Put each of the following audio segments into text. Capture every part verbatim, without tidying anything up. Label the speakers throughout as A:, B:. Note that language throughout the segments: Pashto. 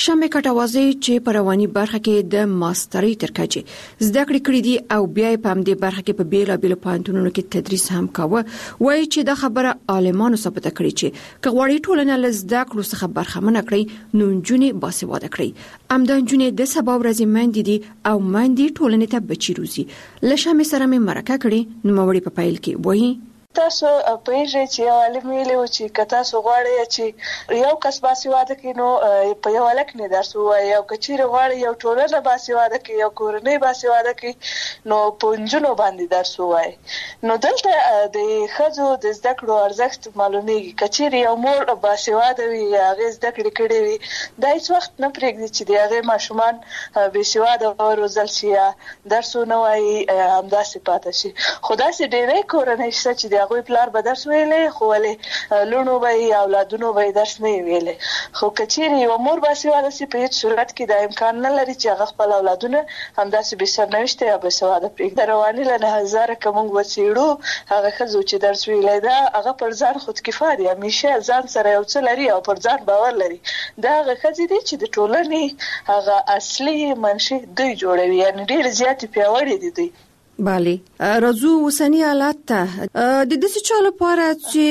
A: شمه کټوازی چې په رواني برخه کې د ماسترۍ تر کچې زده کړې کړې دي او بیا په همدې برخه کې په بیلابېلو پوهنتونونو کې تدریس هم کاوه، وایي چې دا خبره عالمانو ثابته کړې چې که غواړي ټولنه له زده کړو څخه برخمنه کړي نو نجونې باسواده کړي. همدا نجونې د سبا ورځې میندې دي او میندې ټولنې ته بچي روزي. له شمې سره مې مرکه کړې، نوموړې په پیل کې وایي
B: تاسو په یوه چې یو عالم ویلي و چې که تاسو غواړئ چې یو کس باسواده کړي نو په یو هلک نه درس ووایي، او که چیرې غواړئ یو ټولنه باسواده کړي، یو کورنۍ باسواده کړي نو په نجونو باندې درس ووایي. نو دلته د ښځو د زده کړو ارزښت معلومیږي. که چیرې یو مور باسواده وي یا هغې زده کړې کړې وي، دا هیڅ وخت نه پرېږدي چې د هغې ماشومان بېسواده وروزل شي یا درس ونه وایي، همداسې پاتې شي. خو داسې ډېری کورنۍ شته چې هغوی پلار به درس ویلې خو ولې لوڼو به یې اولادونو به یې درس نه ویلې. خو که چیرې یوه مور باسواده شي په هېڅ صورت کې دا امکان نه لري چې هغه خپل اولادونه همداسې بې سرنوشته یا باسواده پرېږدي. د رواني له نظره که موږ وڅېړو هغه ښځو چې درس ویلی ده هغه پر ځان خودکفا دي، همیشه ځان سره یو څه لري او پر ځان باور لري. دا هغه ښځې دي چې د ټولنې هغه اصلي منشي دوی جوړوي، یعنې ډېرې زیاتې پیاوړې دي دوی.
A: بله، راځو اوسنی حالت ته. د داسې چا لپاره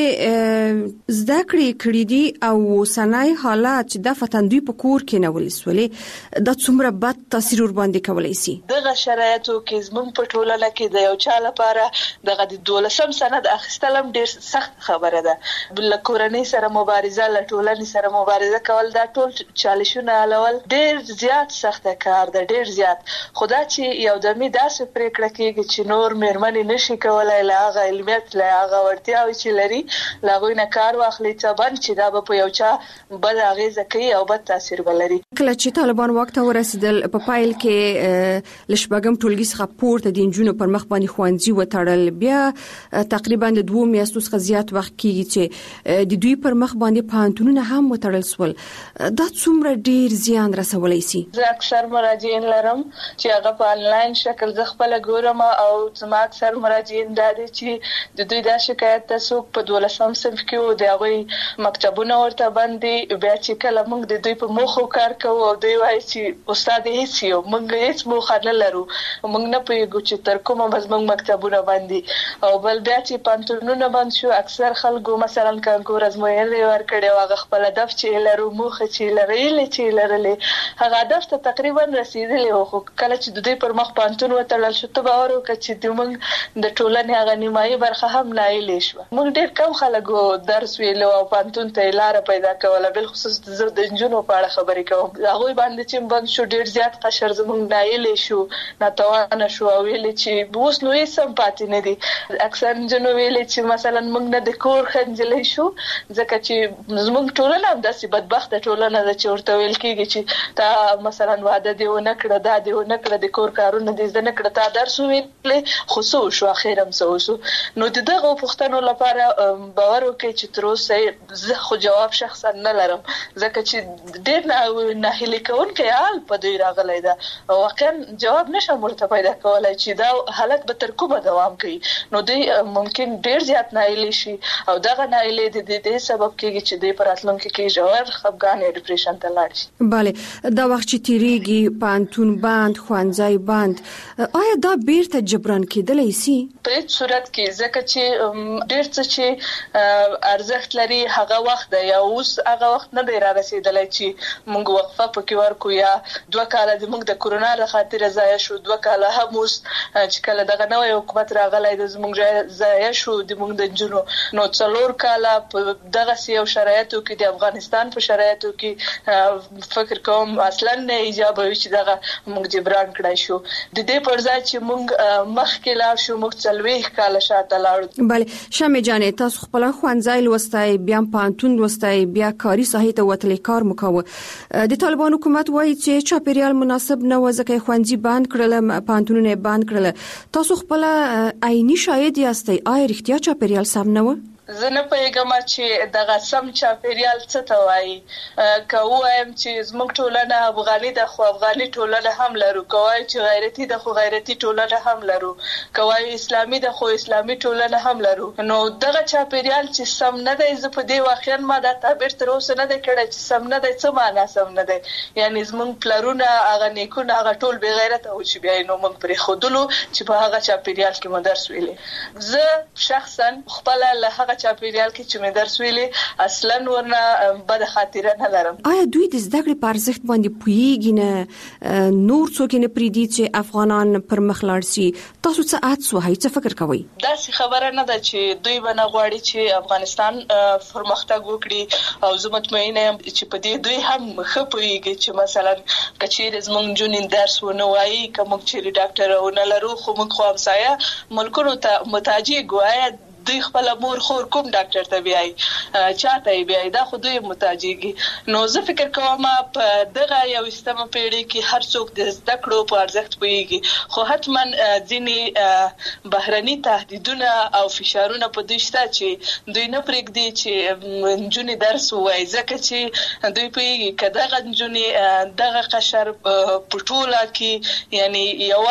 A: چې زده کړې کړې دي او اوسنی حالت چې دفتن دوی په کور کې نه ولسولې، دا څومره بد تاثیر ور باندې کولی شي؟
B: دغه شرایطو کې زموږ په ټولنه کې د یو چا لپاره دغه د دولسم سند اخیستل هم ډېر سخت خبره ده. له کورنۍ سره مبارزه، له ټولنې سره مبارزه کول، دا ټول چالشونه حلول ډېر زیات سخته کار ده، ډېر زیات. خو دا چې یو دمې داسې پرېکړه کېږي چې نور مېرمنې نشي کولای له هغه علمیت، له هغه وړتیاوې چې لري له هغوی نه کار واخلي، څه بند چې دا به په یو چا بد اغېزه کوي او بد تاثیر به لري.
A: کله چې طالبان واک ته ورسېدل په پیل کې له شپږم ټولګي څخه پورته د نجونو پر مخ باندې ښوونځي وتړل، بیا تقریبا د دوو میاشتو څخه زیات وخت کېږي چې د دوی پر مخ باندې پوهنتونونه هم وتړل سول. دا څومره ډېر زیان رسولی شي؟
B: زه اکثر مراجعین لرم چې هغه په انلاین شکل زه خپله ګورم او زما اکثر مراجعین دا دي چې د دوی دا شکایت ته څوک په دولسم صنف کې و د هغوی مکتبونه ورته بند دي. بیا چې کله موږ د دوی په موخو کار کوو او دوی وایي چې استاد هېڅ یو موږ هېڅ موخه نه لرو، موږ نه پوهېږو چې تر کومه به زموږ مکتبونه بند دي. او بل بیا چې پوهنتونونه بند شو، اکثر خلکو مثلا کانکور ازموینې ورکړې او هغه خپل هدف چې لرو، موخه چې لرلې چې لرلې هغه هدف ته تقریبا رسېدلې وو. خو کله چې د دوی پر مخ پوهنتون وتړل شو، ته باور وکړه چې د موږ د ټولنې هغه نیمایي برخه هم نایلې شوه. موږ ډېر کم خلکو درس ویلو او پوهنتون ته یې لاره پیدا کوله. بالخصوص زه د نجونو په اړه خبرې کوم، هغوی باندې چې بند شو ډېر زیات قشر زموږ نایلې شو، ناتوانه شو او ویلې چې اوس نو هېڅ هم پاتې نه دي. اکثر نجونو ویلې چې مثلا موږ نه د کور ښه نجلۍ شو، ځکه چې زموږ ټولنه همداسې بدبخته ټولنه ده چې ورته ویل کېږي چې تا مثلا واده دې ونه کړه، دا دې ونه کړه، د کور کارونه دې زده نه کړه، تا درس وویلې خو څه وشو، اخر هم څه وشو. نو د دغو پوښتنو لپاره باور وکړئ چې تر اوسه زه خو جواب شخصا نه لرم، ځکه چې ډېر ناهیلي کوونکی حال په دوی راغلی ده. واقعا جواب نشم ورته پیدا کولی چې دا حالت به تر کومه دوام کوي. نو دوی ممکن ډېر زیات ناهیلي شي او دغه ناهیلي د دې سبب کېږي چې دوی په راتلونکي کې ژور خفګان یا ډپریشن ته لاړ شي.
A: بله، دا وخت چې تېرېږي، پوهنتون بند، ښوونځی بند، آیا دا بیرته جبران کېدلی شي؟
B: په هېڅ صورت کې، ځکه چې ډېر څه چې ارزښت لري هغه وخت دی، یا اوس هغه وخت نه دی را رسېدلی چې موږ وقفه پکې ورکړو. یا دوه کاله د موږ د کورونا له خاطره ضایع شو، دوه کاله هم اوس چې کله دغه نوی حکومت راغلی د زموږ ضایع شو د موږ د نجونو. نو څلور کاله په دغسې یو شرایطو کې، د افغانستان په شرایطو کې فکر کوم اصلا نه ایجابوي چې دغه موږ جبران کړی شو. د دې پر ځای چې موږ مخکې لاړ شو، موږ څلوېښت کاله شاته لاړو.
A: بله، شمې جانې، تاسو خپل ښوونځی لوستی، بیا پوهنتون لوستی، بیا کاري ساحې ته وتلی، کار مو کوه. د طالبان حکومت وایي چې چاپېریال مناسب نه و ځکه ښوونځي بند کړل، پوهنتونونه بند کړل. تاسو خپل عیني شاهد یاستئ، آیا رښتیا چاپېریال سم نه و؟
B: زه نه پوهیږم چې دغه سم چاپیریال څه ته وایي. که ووایم چې زموږ ټولنه افغاني ده خو افغاني ټولنه هم لرو، که وایو چې غیرتي ده خو غیرتي ټولنه هم لرو، که وایو اسلامي ده خو اسلامي ټولنه هم لرو. نو دغه چاپیریال چې سم نه دی، زه په دې واقعا ما دا تعبیر تر اوسه نه دی کړی چې سم نه دی. څه معنا سم نه دی؟ یعنی زموږ پلرونه هغه نیکونه هغه ټول بې غیرته وو چې بیا یې نو موږ پرېښودلو چې په هغه چاپیریال کې مو درس ویلې. زه شخصا خپله له هغه چاپیریال کې چې مې درس ویلې اصلا ورنه بده خاطره نه لرم.
A: آیا دوی د زده کړې په ارزښت باندې پوهیږي نه؟ نور څوک نه پریدي چې افغانان پر مخ لاړ شي؟ تاسو څه احساس وهي، څه فکر کوئ؟
B: داسې خبره نه ده چې دوی به نه غواړي چې افغانستان پرمختګ وکړي، او زه مطمئنه یم چې په دې دوی هم ښه پوهیږي چې مثلا که چیرې زموږ نجونې درس ونه وایي، که موږ چیرې ډاکټر ونه لرو، خو موږ خو همسایه ملکونو ته محتاج ګویا دوی خپل مور خور کوم ډاکټر ته بیاي، چاته یې بیاي، دا خو دوی محتاجيږي. نو زه فکر کوم په دغه یوستمه پیړۍ کې هر څوک د زده کړو په ارزښت پوهیږي، خو حتما ځینې بهرني تهدیدونه او فشارونه په دوی شته چې دوی نه پرېږدي چې نجونې درس ووایي، ځکه چې دوی پوهیږي که دغه نجونې دغه قشر په ټوله کې یعنی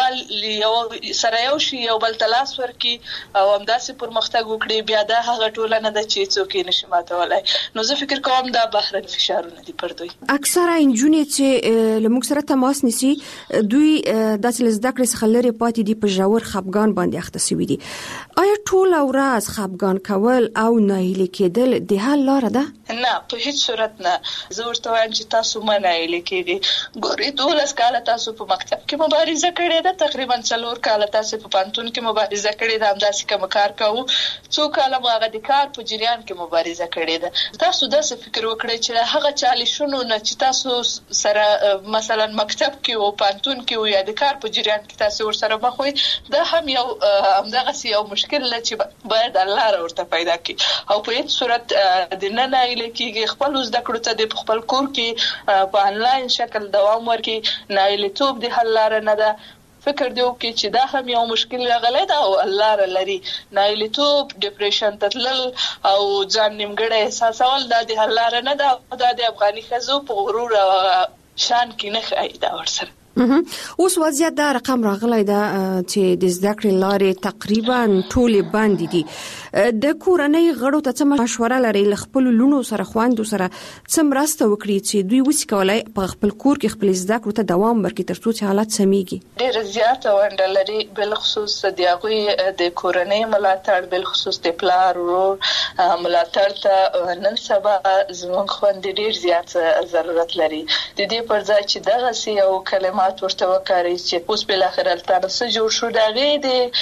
B: یو سره یو شي، یو بل ته لاس ورکړي او همداسې پرمختګ وکړي، بیا دا هغه ټولنه ده چې څوک یې نشي ماتولی. نو زه فکر کوم دا بهرني فشارونه دي پر دوی. اکثره نجونې چې له موږ سره تماس نیسي دوی داسې له زده کړې څخه لرې پاتې دي، په ژور خفګان باندې اخته شوي دي. آیا ټوله ورځ خفګان کول او ناهیلي کېدل د حل لاره ده؟ نه، په هیڅ صورت نه. زه ورته وایم چې تاسو مه ناهیلي کېږئ. ګورئ دولس کاله تاسو په مکتب کې مبارزه کړې ده، تقریبا څلور کاله تاسو په پوهنتون کې مبارزه کړې ده، همداسې کوم کار کوو، څو کاله مو هغه د کار په جریان کې مبارزه کړې ده. تاسو داسې فکر وکړئ چې هغه چالشونو نه چې تاسو سره مثلا مکتب کې او پوهنتون کې یا د کار په جریان کې تاسو ورسره مخ وئ، دا هم یو همدغه یو مشکل دی چې باید الله را ورته پیدا کړي، او په هیڅ صورت د نه ناهیلي کېږي. خپل زده کړو ته د خپل کور کې په انلاین شکل دوام ورکړي. ناهیلیتوب د حل لاره نه ده. فکر دی وکړي چې دا هم یو مشکل راغلی ده او الله را لري. ناهیلیتوب، ډیپریشن ته تلل او ځان نیمګړی احساسول دا د حل لاره نه ده. دا د افغاني ښځو په غرور او شان کې نه ښایي دا ورسره. اوس وضعیت دا رقم راغلی ده چې د زده کړې لارې تقریبا ټولې بندې دي. د کورنۍ غړو ته څه مشوره لري له خپل لونو سره خويندو سره څه مرسته وکړي چې دوی وڅ کولای په خپل کور کې خپل زده کړو ته دوام ورکړي تر څو چې حالت سميږي؟ ډېر زیات ونډه لري، بل خصوص د هغوی د کورنۍ ملاتړ، بل خصوص د پلار ورور ملاتړ ته نن سبا زموږ خويندې ډېر زیات ضرورت لري. د دې پر ځای چې دغه سي یو کلمات ورته وکړي چې اوس بل اخر التانه سره جوړ شو، دغه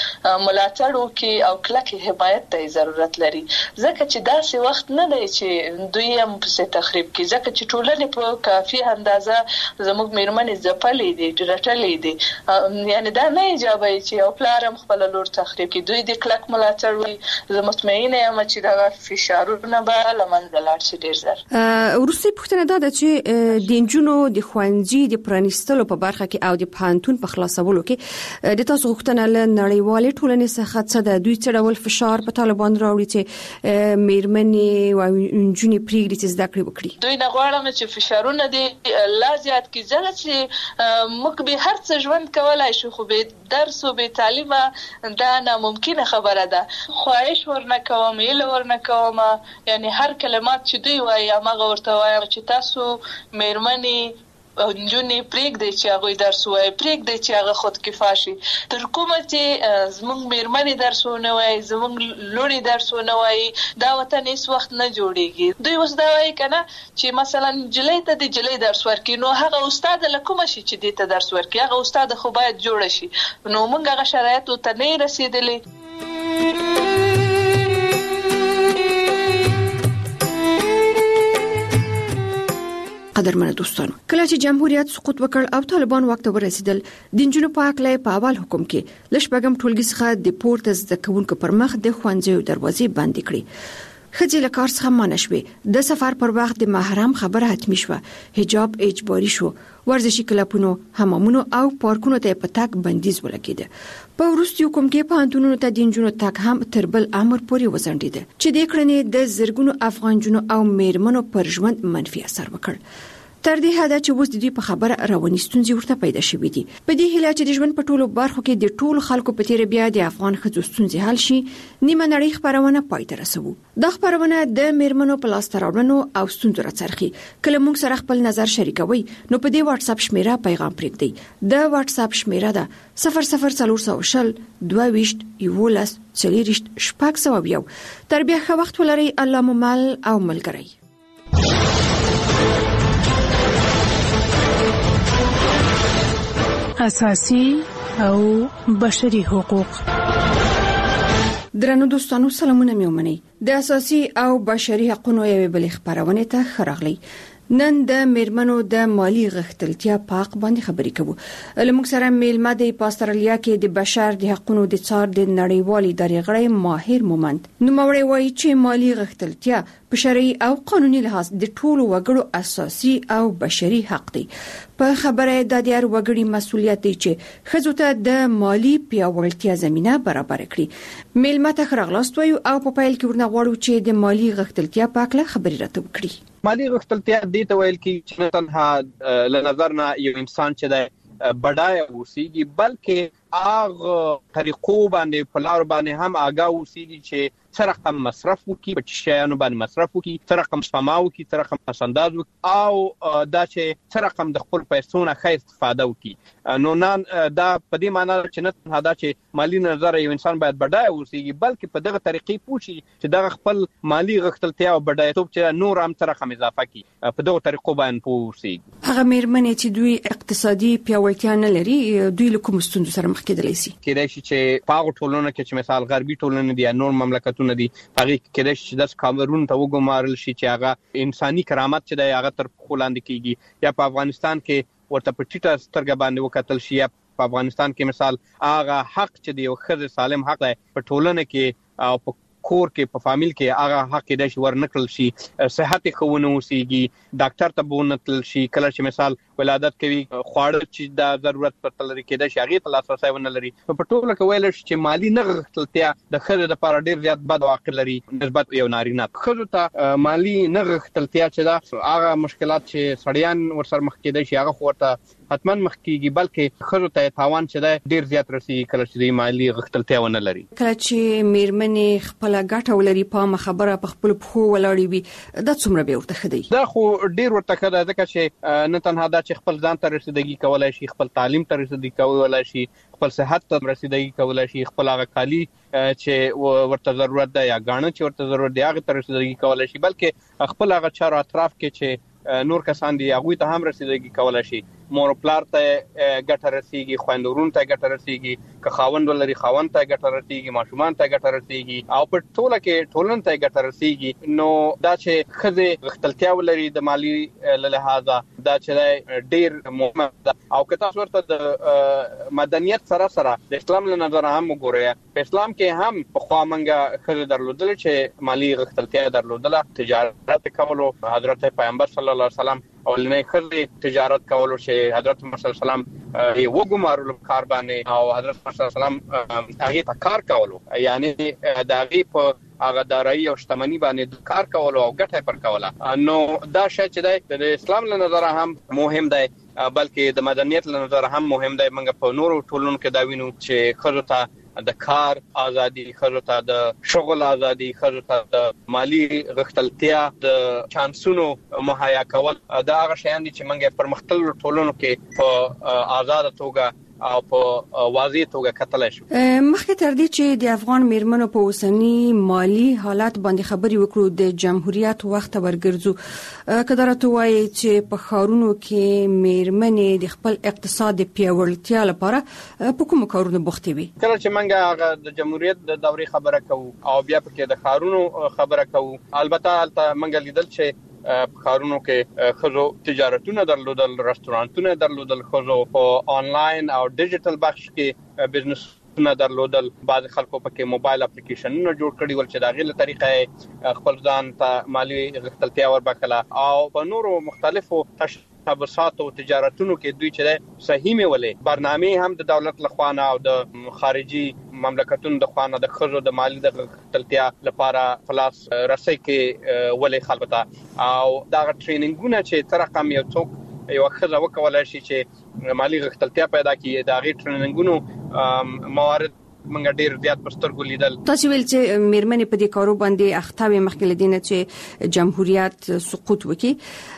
B: د ملاتړ وکي او کلکه حمایت ته ضرورت لري. ځکه چې داسې وخت نه دی چې دوی هم په تخریب کې، ځکه چې ټولنې په کافي اندازه زموږ میرمنې ځپلې دي، ډرټلې دي. یعنی دا نه ایجابي چې یو پلار هم خپل لور تخریب کړي. دوی د کلک ملاتړ وي. زه مطمئنه یم چې دا فشارونه به له منځه لاړ شي ډېر زر. وروستۍ پوښتنه دا ده چې د نجونو د ښوونځي د پرانیستلو په برخه کې او د پوهنتون په خلاصولو کې د تاسو غوښتنه له نړیوالې ټولنې څخه څه ده؟ دوی څه ډول فشار په طالبان راوړي چې میرمنې او نجونې پریږدي چې زده کړې وکړي؟ دوی نه غواړم چې فشارونه دې لا زیات کړي، ځکه چې موږ به هر څه ژوند کولای شو، خو به درس او به تعلیم دا ناممکنه خبره ده. خواهش ورنه کوم، ایله ورنه کوم، یعنی هر کلمات چې دوی وایي هغه ورته وایم چې تاسو میرمنې او نجونې پرېږدي چې هغوی درس وایي، پرېږدي چې هغه خود کفا شي. تر کومه چې زموږ میرمنې درس ونه وایي، زموږ لوڼې درس ونه وایي، دا وطن هیڅ وخت نه جوړېږي. دوی اوس دا وایي که نه چې مثلا نجلۍ ته د نجلۍ درس ورکړي، نو هغه استاد له کومه شي چې دې ته درس ورکړي؟ هغه استاد خو باید جوړه شي. نو موږ هغه شرایطو ته نه رسېدلي. قدرمن دوستانو، کله چې جمهوریت سقوط وکړ او طالبان واک ته ورسېدل، د نجونو په حق په اول حکم کې لږ شپږم ټولګي څخه د پورته زده کوونکو پر مخ د ښوونځیو دروازې بندې کړې.
A: خځې له کار څخه منع شوې. د سفر پر وخت د محرم خبره حتمی شوه. حجاب اجباري شو. ورزشي کلبونو، حمامونو او پارکونو ته په تک بندیز ولګېده. په وروستي حکم کې پوهنتونونو ته د نجونو تک هم تر بل امر پورې وځنډېده چې د کړنې د زرګونو افغان جنو او میرمنو پر ژوند منفي اثر وکړ. تر دې حد چې اوس د دوی په خبره رواني ستونزې ورته پیدا شوې دي. په دې هیله چې د ژوند په ټولو برخو کې د ټولو خلکو په تیر بیا د افغان ښځو ستونزې حل شي، نیمه نړۍ خبرونه پای ته رسوو. دا خبرونه د میرمنو په لاس راوړنو او ستونزو راڅرخي. کله موږ سره خپل نظر شریکوي نو په دې واتس اپ شمیره پیغام پرېږدئ. د واتس اپ شمیره ده صفر صفر څلور سوه شل دوه ویشت یولس څلوېښت شپږ سوه یو. تر بیا ښه وخت ولرئ. الله مو مل او ملګری.
C: اساسي او بشري حقوق.
A: درنو دوستانو سلامونه مې ومنئ. د اساسي او بشري حقوقو یوې بلې خبرونه ته خراغلی. نن د میرمنو د مالی غښتلتیا په حق باندې خبرې کوو. لمږ سره میلمه د استرالیا کې د بشر د حقوقو د څار د نړیوالي ادارې غړی ماهر مومند نوموړی وایي چې مالی غښتلتیا په شرعي او قانوني لحاظ د ټولو وګړو اساسي او بشري حق دی. په خبره د دې هر وګړي مسولیت دی چې ښځو ته د مالی پیاوړتیا زمينه برابر کړي. میلمه ته خراغلاست وایو او په پیل کې ورنه غواړو چې د مالی غښتلتیا په اړه خبرې راته وکړي.
D: مالی غښتلتیا دې ته ویل کېږي چې نه تنها له نظر نه یو انسان چې دی بډای اوسېږي بلکې هغه طریقو باندې په لار باندې هم آګاه اوسېږي چې څه رقم مصرف وکړي، په شیانو باندې مصرف وکړي، څه رقم سپما وکړي، څه رقم پسنداز وکړي او دا چې څه رقم د خپل پیسو نه ښه استفاده وکړي. نو نن دا په دې معنی چې نه تنها دا چې مالی نظر یو انسان باید بډای اوسېږي بلکې په دغه طریقې پوه شي چې دغه خپل مالی غښتلتیا او بډایتوب چې نور هم څه رقم اضافه کړي، په دغه طریقو باندې پوه اوسېږي.
A: هغه میرمنې چې دوی اقتصادي پیاوړتیا نه لري دوی له کوم ستونزو سره مخ کېدلی شي؟ کېدای
D: شي چې په هغه ټولنه کې چې مثال غربي ټولنه دي یا نور مملکتونه دي هغه کېدای شي چې د کامرون ته وګمارل شي چې هغه انساني کرامت چې د هغه تر پخو لاندې کیږي، یا په افغانستان کې ورته په ټیټه سترګه باندې وکتل شي، یا په افغانستان کې مثال هغه حق چې د یو ښځې سالم حق دی په ټولنه کې او په کور کې په فامیل کې هغه حق د شي ورنکل شي، صحت خونه اوسېږي، ډاکټر ته بونتل شي، کله چې مثال ولادت کوي خواړه چې د ضرورت پر تل کېدای شي هغه ته لاسرسي ونه لري. په ټوله کې ویل شي چې مالی نه غښتلتیا د ښځې لپاره ډیر زیات بد واقع لري نسبت یو نارینه. ښځو ته مالی نه غښتلتیا چې دا هغه مشکلات چې سړیان ورسره مخ کېدای شي هغه ورته حتمان مخ کېږي، بلکې ښځو ته تاوان چې دا ډیر زیات رسي کله چې د مالی غښتلتیا ونه لري.
A: کله چې میرمنې خپل ګټه ولري په خبره په خپل پخو ولاړې وي دا څومره به ورته خدي؟
D: دا خو ډیر ورته خدای ځکه چې نه تنها دا چې خپل ځان ته رسیدګي کولای شي، خپل تعلیم ته رسیدګي کولای شي، خپل صحت ته رسیدګي کولای شي، خپل هغه کالی چې ورته ضرورت ده یا غاڼه چې ورته ضرورت دی هغه ته رسیدګي کولای شي، بلکې خپل هغه چارو اطراف کې چې نور کسان دي هغه ته هم رسیدګي کولای شي. مور پلار ته ګټه رسیږي، خويندورون ته ګټه رسیږي، که خاوند ولري خاوند ته ګټه رسیږي، ماشومان ته ګټه رسیږي او په ټوله کې ټولن ته ګټه رسیږي. نو دا چې ښځې غښتلتیا ولري د مالی له لحاظه دا چې ډیر مهمه ده او که تاسو ورته د مدنیت سره سره د اسلام له نظر هم وګورئ، په اسلام کې هم په خوا منګه ښځې درلودل چې مالی غښتلتیا درلودله، تجارت کولو، حضرت پیغمبر صلی الله علیه وسلم اولنې ښځې تجارت کولو چې حضرت محمد صلی الله علیه وسلم یې وګمارلو کار باندې او حضرت محمد صلی الله علیه وسلم هغه ته کار کولو، یعنی د هغه په هغه دارایی او شتمنی باندې کار کولو او ګټه پر کوله. نو دا شی چې د اسلام له نظر هم مهم دی بلکې د مدنیت له نظر هم مهم دی. موږ په نورو ټولنو کې دا وینو چې ښځو ته د کار ازادي، ښځو ته د شغل ازادي، ښځو ته د مالی غښتلتیا، د چانسونو مهیا کول دا هغه شیان دي چې موږ پر مختلفو ټولنو کې په آزاد توګه او په واضح توګه کتلای شو.
A: مخکې تر دې چې د افغان میرمنو په اوسنی مالی حالت باندې خبرې وکړو د جمهوریت وخت ورګرځو کدارته وایي چې په خارونو کې میرمنې د خپل اقتصاد پیاوړتیا لپاره په کوم کارونو بوختې وي؟
D: کله چې موږ هغه د جمهوریت د دورې خبره کوو او بیا پکې د خارونو خبره کوو، البته البته موږ لیدل چې په خارونو کې خزو تجارتونه درلودل، رستورانتونه درلودل، خزو په آنلاین او ډیجیټل بخش کې بزنس نه درلودل. بعض خلکو پکې موبایل اپلیکیشنونه جوړ کړي ول چې دا غیله طریقه خپل ځان ته مالی غښتلتیا وربکله او په نورو مختلفو تشبثات او تجارتونو کې دوی چې صحیح میولې برنامه هم د دولت لخوا نه او د خارجي مملکتونو د خوا نه د خزو د مالی د غښتلتیا لپاره فلاس رسۍ کې ولې خلبتا او دا ټریننګونه چې تر رقم یو څوک یو خزه وکولای شي چې مالی غښتلتیا پیدا کړي دا غي ټریننګونو موارد منګ ډیر زیات پرسترګو لیدل.
A: تاسو ویل چې میرمنې په دې کارو باندې اختاوي مخکې لدینه چې جمهوریت سقوط وکي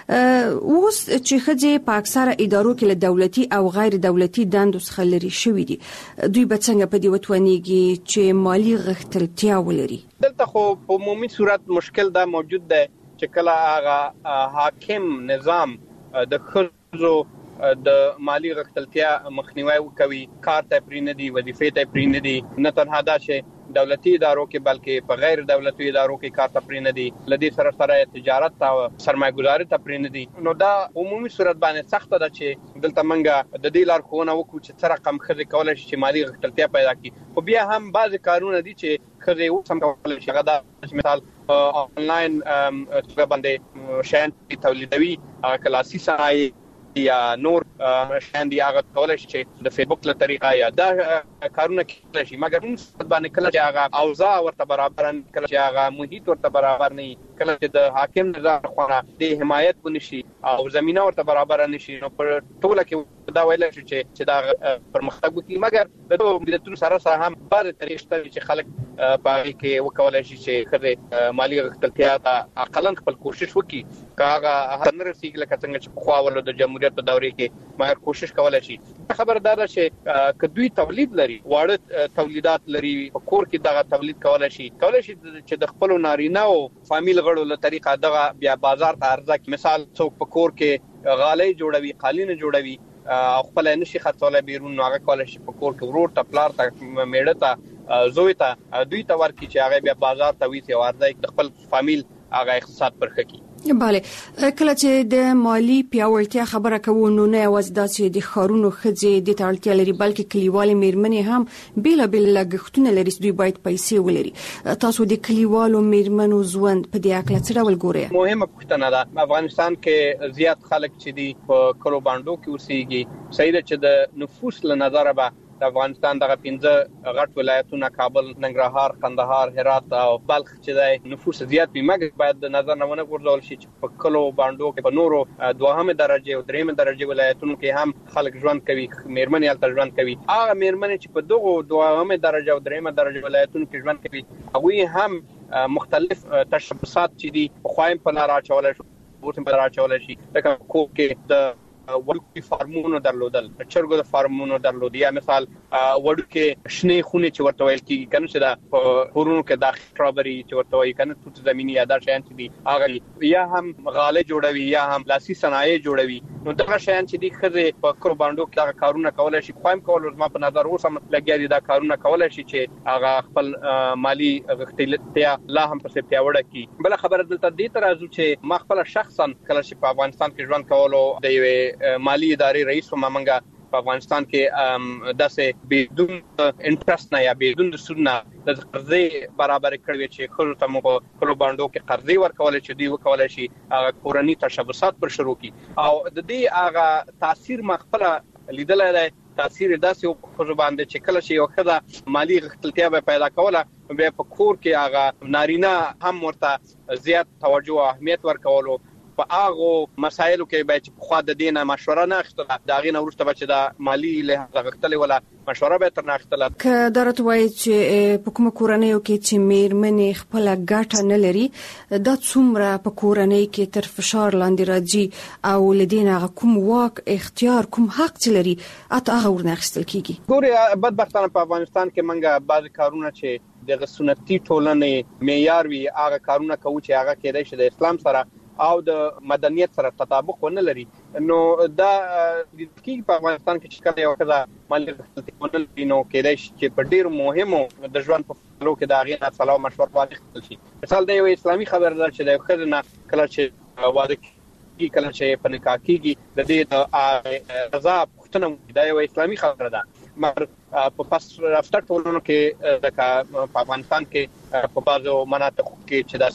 A: اوس چې خځې په اکثره ادارو کې له دولتي او غیر دولتي دندو څخه لري شوې دي دوی به څنګه په دې وتوانيږي چې مالی غښتلتیا ولري؟
D: دلته خو په عمومي صورت مشکل دا موجود دی چې کله هغه حاکم نظام د خزو د مالی غښتلتیا مخنیوي وکوي کار ته پرې نه دي وظیفې ته پرې نه دي نه تنها دا چې دولتي ادارو کې بلکې په غیر دولتي ادارو کې کار ته پرې نه دي لدی سره سره تجارت او سرمایه‌ګذاري ته پرې نه دي نو دا عمومي صورت باندې سخت ده چې دلته منګه د دې لار خونه وکړو چې څه رقم خزه کولای شي چې مالی غښتلتیا پیدا کړي خو بیا هم بعض کارونه دي چې خزه وسم کولای شي غدا مثال آنلاین باندې شین تولیدوي کلاسي صنایع یا نور شاندي هغه کولای شي چې د فیسبوک له طریقه یا دا کارونه کوي شي مګر موږ باندې کله چې هغه اوضاع ورته برابر نه کله چې هغه محیط ورته برابر نه کله چې د حاکم نظام خونه د حمایت ونشي او زمينه ورته برابر نه شي نو پر ټوله کې دا ویل شي چې چې دا پرمختګ وکړي مګر د دوه ملتونو سره سره هم بعض طریقې چې خلک پاره کې وکولای شي چې خره مالی غښتلتیا ته اقلن خپل کوشش وکړي کاغه هنر سیګل کڅنګ چې خو اول د جمهوریت په دورې کې مګر کوشش کولای شي خبردار چې کدوې تولید لري واړه تولیدات لري په کور کې دغه تولید کولای شي کولای شي چې د خپل نارینه او فامیل غړو له طریقه دغه بیا بازار ته عرضه کې مثال څوک په کور کې غالۍ جوړوي قالین جوړوي او خپل نشي خرڅولای بیرون نو هغه کولای شي په کور کې ورور ته پلار ته میړه ته زوی ته دوی ته ورکی چې هغه بیا بازار ته وي او عرضه د خپل فامیل هغه اقتصاد پرخه کی
A: بله کله چې د مالی پیاوړتیا خبره کوو نو نه یوازې د چې د خارونو خځې د تړلتیا لري بلکې کلیوالي میرمنې هم بیل بیل لګښتونه لري دوی باید پیسې ولري تاسو د کلیوالو میرمنو ژوند په دې اړه څه ډول ګورئ؟
D: مهمه پوښتنه ده افغانستان کې زیات خلک چې دي په کلو باندو کې اوسېږي صحیح ده چې د نفوس له نظر به د افغانستان دغه پنځه غټ ولایتونه کابل ننګرهار قندهار هرات او بلخ چې د نفوس زیات وي مګر باید د نظر نه ونه ګرځول شي چې په کلو باندو کې په نورو دوهمه درجه او دریمه درجه ولایتونو کې هم خلک ژوند کوي میرمنې الته ژوند کوي هغه میرمنې چې په دغه دوهمه درجه او دریمه درجه ولایتونو کې ژوند کوي هغه هم مختلف تشبثات چې دي خوایم په لار اچولای شي ورته په لار اچولای شي لکه کو کې د وړوکی فارمونو درلودل چرګو د فارمونو درلود یا مثال وړوکی شنه خونه چې ورته ویل کیږي کنه چې دا پورونو کې د سټرابري چې ورته وایي کنه توت زمینی یا دا شیان چې دي هغه یا هم غاله جوړوي یا هم لاسي صنایع جوړوي نو دا شیان چې دي خزه په کور باندې کې دا کارونه کولای شي خوایم کول ما په نظر اوس هم لګیا دي دا کارونه کولای شي چې هغه خپل مالی غښتلتیا لا هم په پیاوړه کی بل خبره دلته دې ترازو چې ما خپل شخصا کله چې په افغانستان کې ژوند کولو د یوې مالی ادارې رئیس و مامنګا په افغانستان کې داسې بدون انټرست نه یا بدون د سود نه د قرضې برابر کړی چې خلکو ته مو په کلو باندو کې قرضې ورکول چې دی وکول شي هغه کورنۍ تشبثات پر شروع کی او د دې هغه تاثیر مخفله لیدل دی تاثیر داسې خو باندې چې کله شي یو خدای مالی غښتلتیا به پیدا کوله به په کور کې هغه نارینه هم ورته زیات توجه او اهمیت ورکولو په هغه مسایلو کې به چې خو د دینه مشوره نه اخیستله دا غینه ورسته به چې د مالی له غښتلې ولا مشوره به تر نه اخیستله
A: که درته وایي چې په کومه کورنۍ کې چې میرمنې خپل ګټه نه لري دا څومره په کورنۍ کې تر فشار لاندې راځي او لدین هغه کوم واک اختیار کوم حق چې لري اته هغه ورنه اخیستل کیږي
D: ګوري بدبختانه په افغانستان کې منګه بعض کارونه چې د سنتي ټولنې معیار وي هغه کارونه کوي چې هغه کېدای شي د اسلام سره او د مدنیت سره تطابق ونه لري نو دا د کی په افغانستان کې چې کله یو کله مالی غښتلتیا ونه نو کېدای شي چې په ډیر مهمو د ژوند په فلو کې دا غیر سلام مشور واخیستل شي مثال د یو اسلامي خبردار چې د خزنه کله چې واده کی کله چې په نکاح کېږي د دې د رضا پښتنه دا یو اسلامي خبره ده مګر په پس رافته ټولنو کې د افغانستان کې په بازو مناطقو کې چې د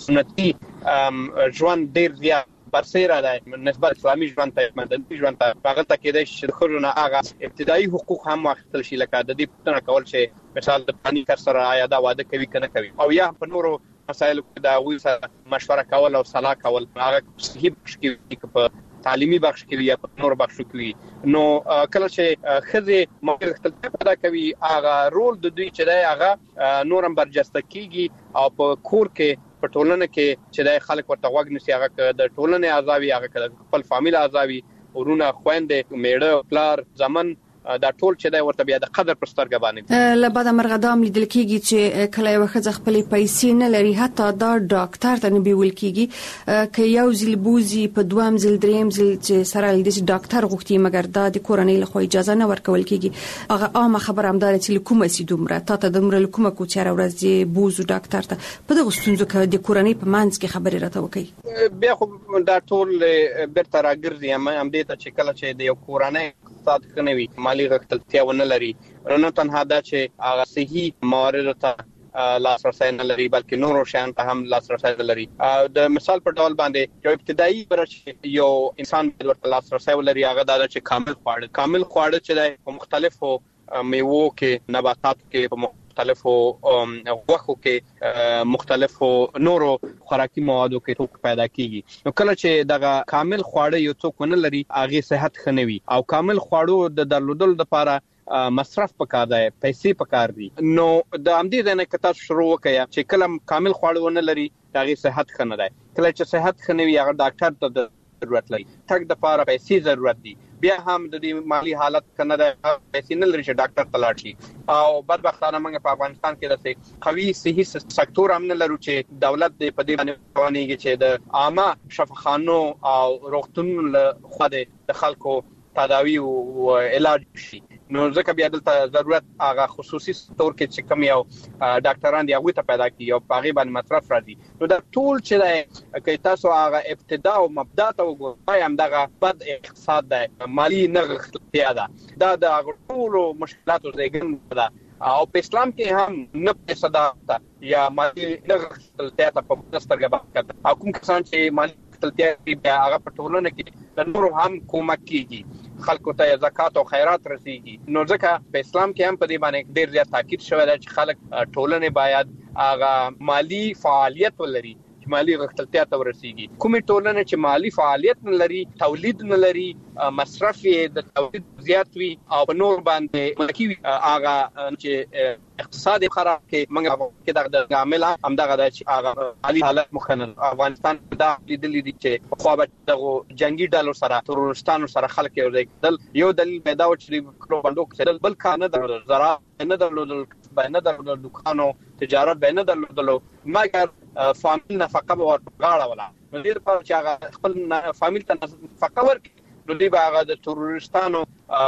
D: سنتي ژوند ډیر زیات برسیره ده نسبت اسلامي ژوند ته مدني ژوند ته هغه ته کېدای شي د خلونو هغه ابتدایي حقوق هم واخیستل شي لکه د دې پوښتنه کول چې مثال د پانی کار سره آیا دا واده کوي کنه کوي او یا په نورو مسایلو کې دا وی سره مشوره کول او صلاح کول هغه صحیح کې په تعلیمي بخش کې یا په نور بخش کې نو کله چې خزه موږ اختلاف پیدا کوي هغه رول د دوی چې دی هغه نورم برجسته کیږي او په کور کې په ټولنه کې چې د خلک ورته وګ نسی هغه د ټولنې اعضاوي هغه خپل فامیل اعضاوي ورونه خويندې میړه پلار ځمن دا ټول چې دا ورته بیا د قدر پر سترګه باندې
A: لبعد مرغدام لیدل کیږي چې کله یو خزه خپل پیسې نه لري حتی دا ډاکټر ته نه بیول کیږي ک یو ځل بوزي په دوام ځل دریم ځل چې سره د ډاکټر غوښتي مګر دا د کورنۍ له خو اجازه نه ورکول کیږي هغه عامه خبر همدار چې کومه سي دومره تا ته دومره کومه کو چیرې ورځي بوزو ډاکټر ته په دغه ستونزو کې د کورنۍ په منځ کې خبرې راته وکړي
D: بیا خو دا ټول بیرته راګرځي هم دې ته چې کله چې د یو کورنۍ اقتصاد خنوي مالی غختلتیا ونه لري نه تنها دا چې هغه صحیح موارد ته لاسرسي نه لري بلکې نورو شیان ته هم لاسرسي نه لري د مثال په ډول باندې یو ابتدایي برش یو انسان د ورته لاسرسي ولري هغه دا چې کامل خواړه کامل خواړه چې د مختلفو میوو کې نباتاتو کې په مختلفو غوښو کې مختلفو نورو خوراکي موادو کې توک پیدا کیږي نو کله چې دغه کامل خواړه یو څوک نه لري هغه صحت خنوي او کامل خواړو د درلودل لپاره مصرف پکار دی پیسې پکار دي نو د امدې نه کته شروع وکیا چې کلم کامل خواړو نه لري هغه صحت خنه دی کله چې صحت خنوي هغه ډاکټر ته ضرورت لري تک د لپاره پیسې ضرورت دي بیا هم د دې مالی حالت کنه د پیسې نه لري چې ډاکټر ته لاړ شي او بدبختانه موږ په افغانستان کې د قوي صحي سکتور هم نه لرو چې دولت دې په دې باندې قوانینګي چې د عامه شفاخانو او روغتون له خو د خلکو تداوی او علاج شي نو ځکه بیا دلته ضرورت هغه خصوصي تور کې چې کم یو ډاکټران دی هغه ته پیدا کی او پاغي باندې مصرف راځي نو دا ټول چې دا کې تاسو هغه ابتدا او مبدا ته وګورئ هم دغه بد اقتصاد دی مالی نغښتیا ده دا د ټول مشکلاتو زیږنده ده او په اسلام کې هم نه پیسې ده یا مالی نغښتیا ته په سترګه باندې او کوم کسان چې مالی تلتیا بیا هغه په ټولنه کې د نورو هم کومک کیږي خلکو ته زکات او خیرات رسیږي نو ځکه په اسلام کې هم په دې باندې ډیر زیات تاکید شوی دی چې خلک ټولنه باید هغه مالی فعالیت ولري مالی غختلتیا ته ورسیږي کومې ټولنه چې مالی فعالیت نه لري تولید نه لري مصرف د تولید زیات وي او په نور باندې ملکی هغه چې اقتصاد خراب کې موږ کې د عامل هم دغه چې هغه مالی حالت مخنن افغانستان دا لیدلې دي چې خو به دغه جنگي ډالو سره ترورستانو سره خلک یو ځای یو دلیل پیدا و چې کلو باندې کې بل کار نه درلود زراعت نه درلود باندې درلود دکانو تجارت باندې درلودلو مګر فامیل نفقه به ورغاړه ولا نو دې په چې هغه خپل فامیل ته نفقه ورکړي نو دی هغه د ترورستانو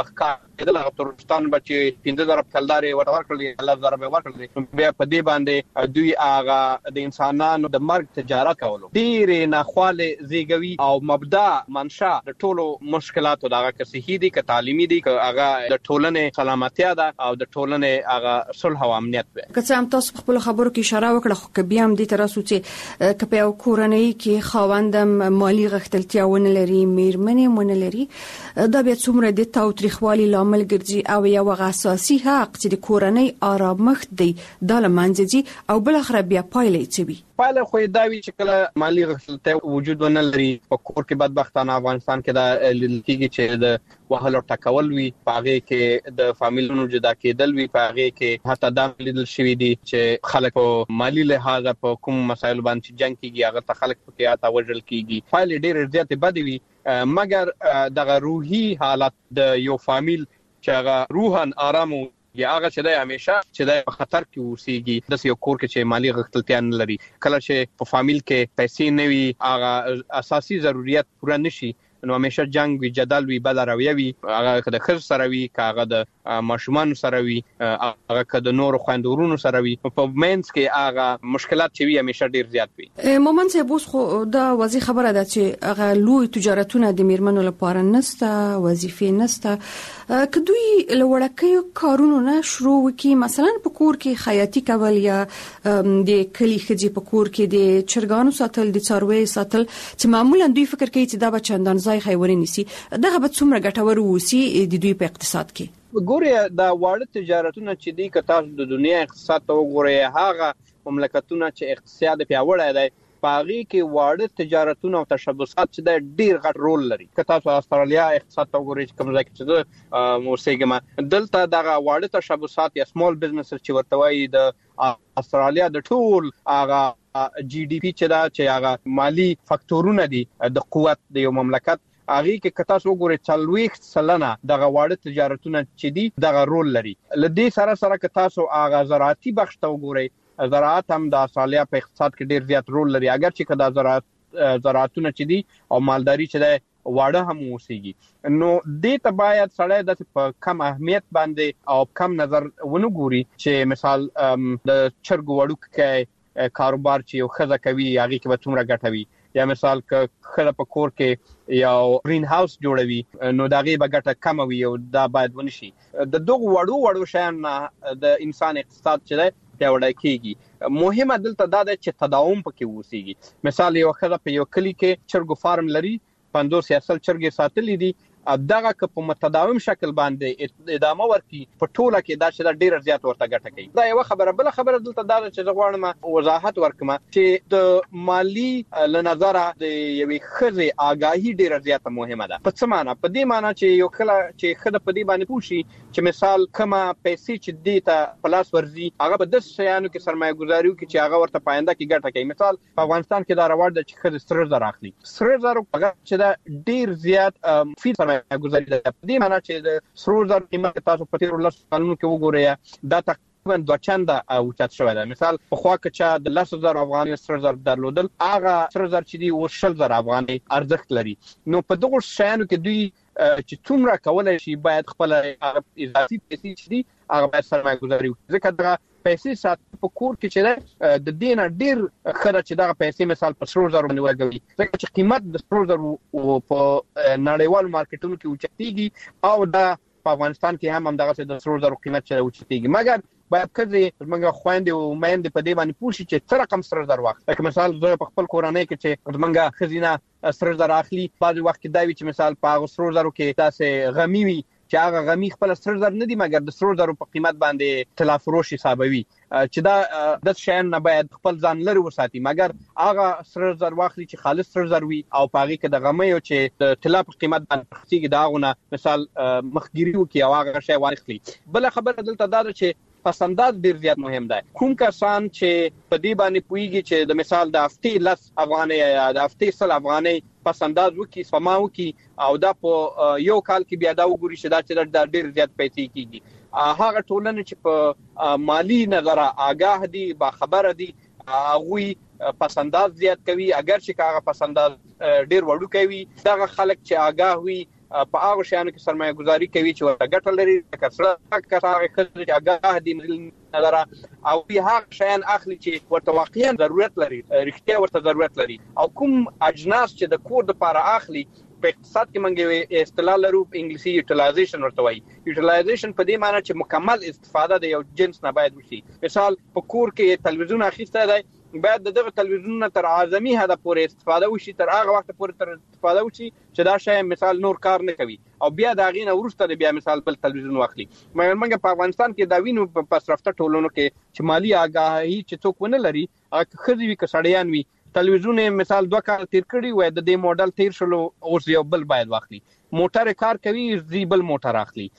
D: کېدل هغه ترورستان بچي پنځه زره کلداري ورکړل الله زره به ورکړل بیا په دې باندې دوی هغه د انسانانو د مرګ تجارت کولو ډیر نه خواله زیږوي او مبدا منشا د ټولو مشکلاتو دغه که صحي دي که تعلیمي دي که هغه د ټولنې سلامتیا ده او د ټولنې هغه صلح او امنیت وي
A: که څه هم تاسو خپل خبرو کې اشاره وکړه خو بیا هم دې تراسو چې کپه یو کورنۍ کې خاوندم مالی غختلتیا ونه لري میرمنې ونه لري دا بیا څومره د تاوتریخوالي لامل ګرځي او یو اساسي حق چې د کورنۍ آرامښت دی د لمنځي او بل اخر بیا پایلې چوي
D: پایله خو دا وی چې کله مالی غختلتیا وجود ونه لري په کور کې بدبختانه افغانستان کې دا لکېږي چې د وهلو ټکول وي پاغه کې د فامیلونو جدا کېدل وي پاغه کې حتی دا لیدل شوی دي چې خلک په مالی لحاظ په کوم مسایل باندې جنگ کیږي هغه ته خلک په کې اته وژل کیږي فایل ډېر زیات بد وي مګر دغه روحي حالت د یو فامیل چې هغه روحان آرام یا هغه چې د همیشه چې د خطر کې اوسېږي د یو کور کې چې مالی غختلتیا نه لري کله چې په فامیل کې پیسې نه وي هغه اساسي ضرورت پوره نشي نو همیشه جنگ وی جدل وی بل راوي وي هغه د خر سره وي هغه د ماشومان سره وي هغه کده نور خويندورونو سره وي په مینس کې هغه مشکلات چې وي همیشه ډیر زیات وي.
A: مومن صاحب اوس خو دا وظیفه خبره ده چې هغه لوی تجارتونه د میرمنو لپاره نسته، وظیفې نسته، کدوې لوړکې کارونه نه شروع وکي، مثلا په کور کې خیاطي کول یا د کلی خځې په کور کې د چرګانو ساتل، د څاروي ساتل، چې معمولا دوی فکر کوي چې دا به چندان ځای خیوري نسی، دغه به څومره ګټور وسی د دوی په اقتصاد کې.
D: ګوره دا واړه تجارتونه چې دی که تاسو د دنیا اقتصاد ته وګورئ، هغه مملکتونه چې اقتصاد پیاوړی دی پاغي کې واړه تجارتونه او تشبثات چې د ډیر غټ رول لري. که تاسو استرالیا اقتصاد ته وګورئ چې کوم ځای کې چې موسیګما دلته دغه واړه تشبثات یا سمال بزنسز چې ورته وایي د استرالیا د ټول هغه جی ډي پی چې دا چې هغه مالی فاکتورونه دي د قوت د یو مملکت هغه کې کتا سو ګوري چلويخ سلنه دغه واړه تجارتونه چې دي دغه رول لري. لدې سره سره کتا سو هغه زراعتي بخش ته وګورئ، زراعت هم د استرالیا په اقتصاد کې ډیر زیات رول لري، اگر چې کدا زراعت زراعتونه چې دي او مالداري چې ده واړه هم وسیږي. نو دې ته باید سړی د کم اهمیت باندې او کم نظر ونه ګوري چې مثال د چرګ وړوک کې کاروبار چې یو خزه کوي هغه کې به څومره ګټوي، یا مثال ک خله په کور کې یا گرین هاوس جوړوي نو داغه به ګټه کم وي او دا باید ونشي. د دغه وړو وړو شیان د انسان اقتصاد چې ده پیاوړی کیږي. مهمه دلته دا ده چې تداوم پکې وسیږي. مثال یو خله په یو کلی کې چرګ فارم لري، پنځوس اصل چرګ ساتلې دي، دغه که په متداوم شکل باندې ادامه ورکړي په ټوله کې دا چې ډیر زیات ورته ګټه کوي. دا یو خبره. بل خبره دلته دا چې غواړم وضاحت ورکم چې د مالی لنظره د یوې خزه آگاهی ډیر زیات مهمه ده. په څه معنی؟ په دې معنی چې یو کله چې خزه په دې باندې پوښي چې مثال کما پیسې چې دې ته پلاس ورزي هغه په داس شیانو کې سرمایه گذاري کوي چې هغه ورته پاینده کې ګټه کوي. مثال په افغانستان کې دا راوړ د چې خزه سره زر اخلي، سره زر هغه چې دا ډیر زیات فی گزاري ده. په دې معنی چې د سرو زر قیمت تاسو په تیر ولس قانون کې وګورئ دا تقریبا دوه چنده او چت شوی ده. مثال په خوا کې چې د لس زر افغاني سره زر درلودل هغه سره زر چې دی او شل زر افغاني ارزښت لري. نو په دغه شیانو کې دوی چې څومره کولای شي باید خپل اضافي پیسې چې دي هغه باید سرمایه گذاري وکړي، ځکه دا پیسې سات په کور کې چې د دینه ډیر خره چې دا پیسې مثال په سرو زر باندې ورګوي، ځکه چې قیمت د سرو زر په نړیوال مارکیټونو کې اوچتيږي او دا په افغانستان کې هم هم دغه د سرو زر قیمت چې اوچتيږي. مګر باید کړي موږ خويندې او مېندې په دې باندې پوښي چې څه رقم سره زر واخلي. لکه مثال زه په خپل کورنۍ کې چې موږ خزینه سره زر اخلي، بعض وخت کې دا وی چې مثال په سرو زرو کې تاسو غمی وي چې هغه غمی خپل سره زر نه دي مګر د سرو زرو په قیمت باندې طلا فروش حسابوي، چې دا د شین نه باید خپل ځان لري وساتي. مګر هغه سره زر واخلي چې خالص سره زر وي او پاغي کې د غمی او چې د طلا په قیمت باندې خسيږي داغونه مثال مخګيري وکي او هغه شی واخلي. بل خبره دلته دا چې پسنداز ډیر زیات مهم دی. کوم کسان چې په دې باندې پويږي چې د مثال د هفتې لس افغاني یا د هفتې سل افغاني پسنداز وکي سپما وکي او دا په یو کال کې بیا دا وګوري چې دا چې د ډیر زیات پیسې کیږي. هغه ټولنه چې په مالی نظر آگاه دي، با خبره دي، هغه پسنداز زیات کوي. اگر چې هغه پسنداز ډیر وړو کوي، دا خلک چې آگاه وي په هغه شیانو کې سرمایه گذاري کوي چې ورته ګټه لري، کسره کسره خلک آگاه دي نظر او به هغه شیان اخلي چې ورته واقعا ضرورت لري، رښتیا ورته ضرورت لري. او کوم اجناس چې د کور لپاره اخلي په اقتصاد کې منګي اصطلاح لرو په انګلیسي یوټیلایزیشن ورته وایي. یوټیلایزیشن په دې معنی چې مکمل استفاده د یو جنس نه باید وشي. مثال په کور کې تلویزیون اخیسته دی، باید دغه تلویزیون تر اعظمي حد پورې استفاده وشي، تر هغه وخت پورې تر استفاده وشي چې دا شی مثال نور کار نه کوي او بیا دا غینه ورسته بیا مثال بل تلویزیون واخلي. مګر موږ په افغانستان کې دا وینو په پسرفته ټولونو کې چې مالی آگاهی چې څوک ونه لري، خځې وی کسړیان وی تلویزیون مثال دوه کال تیر کړی وای د دې موډل تیر شلو اوس یو بل باید واخلي. موټر کار کوي زیبل موټر اخلي.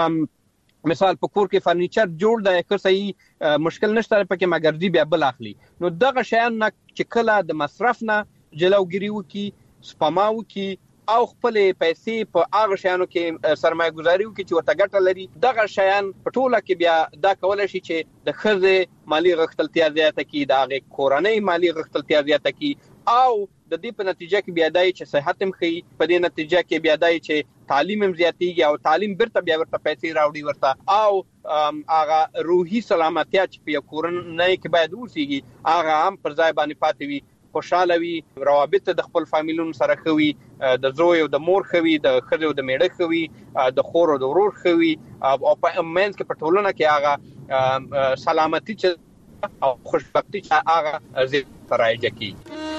D: مثال په کور کې فرنیچر جوړ دی که صحیح مشکل نشته پکې مګر دی بیا بل اخلي. نو دغه شیان نه چې کله د مصرف نه جلوګیری وکي، سپما وکي او خپل پیسې په هغه شیانو کې سرمایه گذاري وکي چې ورته ګټه لري، دغه شیان په ټوله کې بیا دا کولای شي چې د خزه مالی غښتلتیا زیاته کی، د هغه کورنۍ مالی غښتلتیا زیاته کی او د دې په نتیجه کې بیا دای چې صحت هم خي، په دې نتیجه کې بیا دای چې تعلیم هم زیاتیږي او تعلیم برته بیا ورته پیسې راوړي ورته او هغه روحي سلامتیا چې په کورنۍ کې باید اوسېږي هغه هم پر ځای باندې پاتې وي، خوشاله وي، روابط د خپل فامیلونو سره خوي، د زوی او د مور خوي، د خځو د میړه خوي، د خور او د ورور خوي او په منځ کې په ټولنه کې هغه سلامتی چې او خوشبختی چې هغه زیات رایج کی.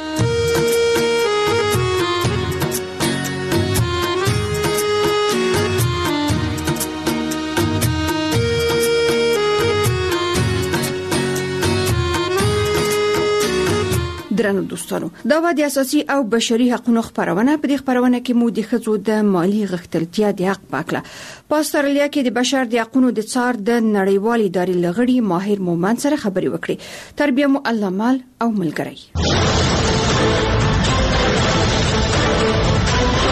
A: درنو دوستانو، دا و د اساسي او بشري حقوقو خبرونه. په دې خبرونه کې مو د ښځو د مالی غښتلتیا د حق پاکله په استرالیا کې د بشر د حقوقو د څار د نړیوالې ادارې لغړي ماهر مومن سره خبري وکړي. تربیه مو الله مال او ملګری.